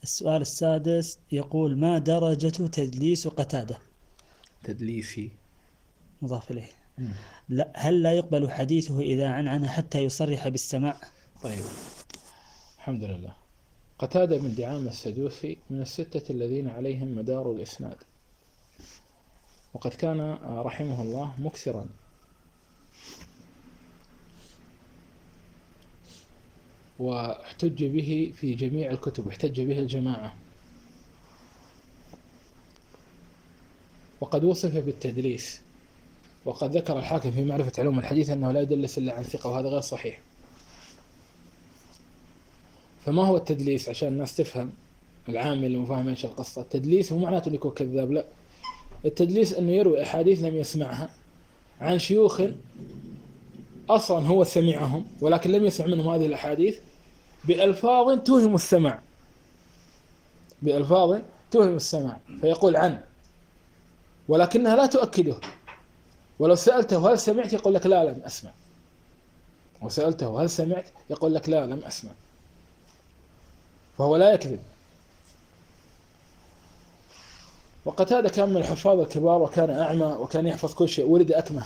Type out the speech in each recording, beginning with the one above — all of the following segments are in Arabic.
السؤال السادس يقول: ما درجة تدليس قتادة؟ تدليسي. مضاف إليه. مم. لا، هل لا يقبل حديثه إذا عنعن حتى يصرح بالسماع؟ طيب، الحمد لله. قتادة بن دعامة السدوسي من الستة الذين عليهم مدار الإسناد، وقد كان رحمه الله مكثرا واحتج به في جميع الكتب، احتج به الجماعة، وقد وصف بالتدليس، وقد ذكر الحاكم في معرفة علوم الحديث أنه لا يدلس إلا عن ثقة، وهذا غير صحيح. فما هو التدليس عشان الناس تفهم، العامل اللي مفاهم ايش القصة؟ التدليس هو معناته انه يكون كذاب؟ لا، التدليس انه يروي احاديث لم يسمعها عن شيوخ اصلا هو سمعهم ولكن لم يسمع منهم هذه الاحاديث بألفاظ توهم السمع، بألفاظ توهم السمع، فيقول عنه ولكنها لا تؤكده. ولو سألته هل سمعت يقول لك لا لم أسمع، وسألته هل سمعت يقول لك لا لم أسمع، فهو لا يكذب. وقتادة كان من الحفاظ الكبار، وكان أعمى، وكان يحفظ كل شيء، ولد أكمه.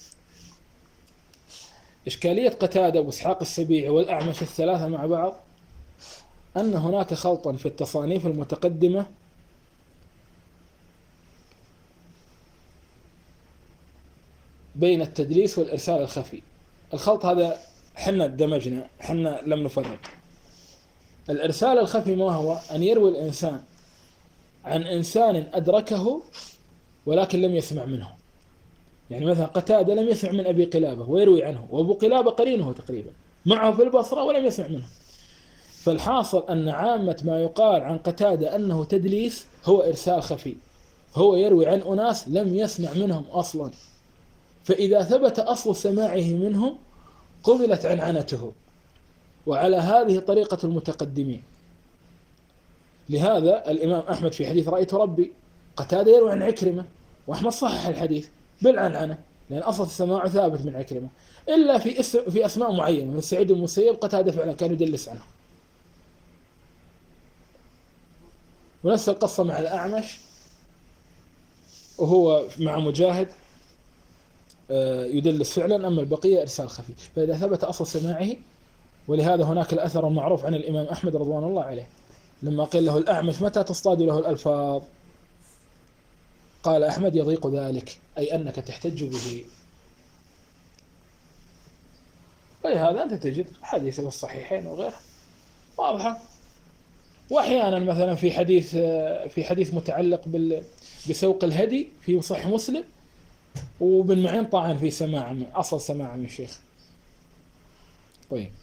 إشكالية قتادة وإسحاق السبيعي والأعمش الثلاثة مع بعض أن هناك خلطا في التصانيف المتقدمة بين التدليس والإرسال الخفي. الخلط هذا حنا دمجنا، حنا لم نفرق. الإرسال الخفي ما هو؟ أن يروي الإنسان عن إنسان أدركه ولكن لم يسمع منه. يعني مثلا قتادة لم يسمع من أبي قلابة ويروي عنه، وأبو قلابة قرينه تقريبا معه في البصرة ولم يسمع منه. فالحاصل أن عامة ما يقال عن قتادة أنه تدليس هو إرسال خفي، هو يروي عن أناس لم يسمع منهم أصلا، فإذا ثبت أصل سماعه منهم قبلت عنعنته، وعلى هذه طريقة المتقدمين. لهذا الإمام أحمد في حديث رأيت ربي، قتادة يروي عن عكرمة، وأحمد صحح الحديث بالعنعنة، لأن أصل السماع ثابت من عكرمة، إلا في أسماء معينة، من سعيد المسيب قتادة فعلا كان يدلس عنه. ونفس القصة مع الأعمش، وهو مع مجاهد يدلس فعلا، أما البقية إرسال خفي. فإذا ثبت أصل سماعه، ولهذا هناك الأثر المعروف عن الإمام أحمد رضوان الله عليه لما قيل له الأعمش متى تصطاد له الألفاظ؟ قال أحمد يضيق ذلك، أي أنك تحتج به. ولهذا أنت تجد حديث في الصحيحين وغيره واضحة. وأحيانا مثلا في حديث متعلق بسوق الهدي في صحيح مسلم، وبن معين طعن في سماع من أصل سماع من الشيخ. طيب.